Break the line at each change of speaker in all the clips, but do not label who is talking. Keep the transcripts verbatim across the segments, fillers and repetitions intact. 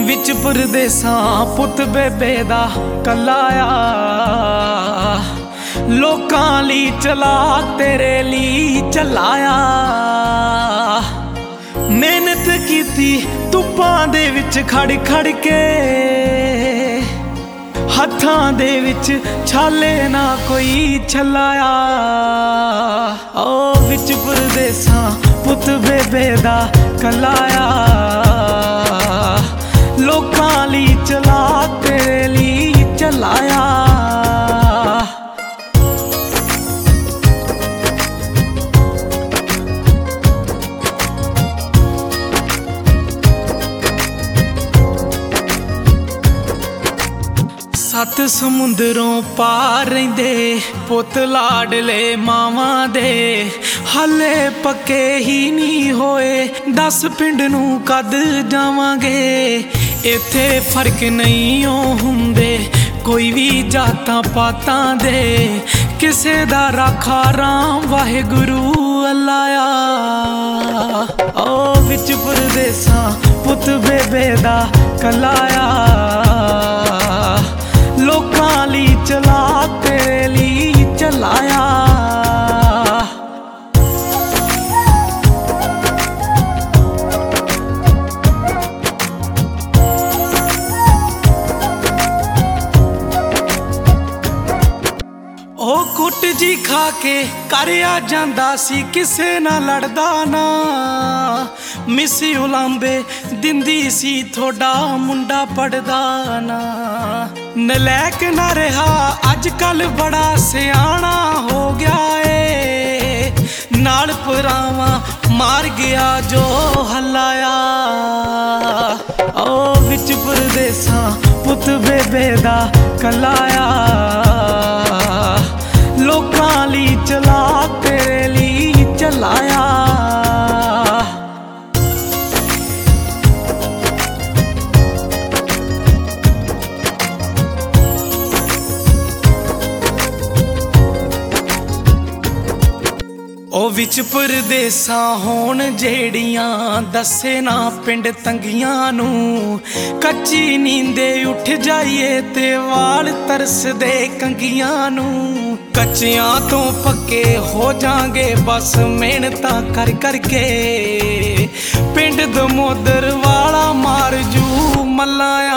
विच परदेसां पुत बेबे दा कल्ला आ, लोकां लई चला तेरे लई चलाया। मेहनत कीती धुप्पां दे विच खड़ खड़ के, हत्थां दे विच छाले ना कोई छलाया। ओ विच परदेसां पुत बेबे दा कल्ला आ, लोकां लई चला तेरे लई चलाया। सत समुंदरों पार रहिंदे पुत लाडले मावां दे, हाले पक्के ही नहीं होए दस पिंड नूं कद जावांगे। इत्थे फर्क नहीं ओ हुंदे कोई भी जातां पातां दे, किसे दा राखा राम वाहेगुरु अल्लाह आ। ओ विच परदेसां पुत बेबे दा कल्ला आ, लोकां लई चला तेरे लई चलाया। ओ कुट जी खा के घर आ जांदा सी, किसे ना लड़दा ना मिसी उलांबे दिंदी सी, थोड़ा मुंडा पढ़दा ना। नलैक ना रहा अज कल बड़ा सियाना हो गया ए, नाल परावा मार गया जो हलाया। ओ विच परदेसां पुत बेबे दा कल्ला आ, लोकां लई चला तेरे लई चलाया। ओ विच परदेसां होण जेड़ियां दसे ना पिंड तंगियां नूं, कच्ची नींदे उठ जाइए ते वाल तरसदे कंगियां नूं। कच्चियां तो पक्के हो जांगे बस मेहनतां कर करके, पिंड दमोदर वाला मार जू मलाया।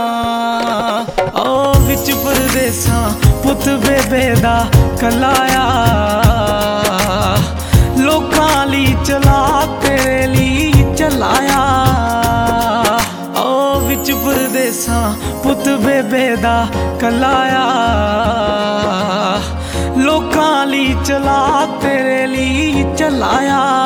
ओ विच परदेसां पुत बेबे दा कल्ला आ, लोकां लई चला तेरे लई चलाया। ओ विच परदेसां पुत बेबे दा कल्ला आ, लोकां लई चला तेरे लई चलाया।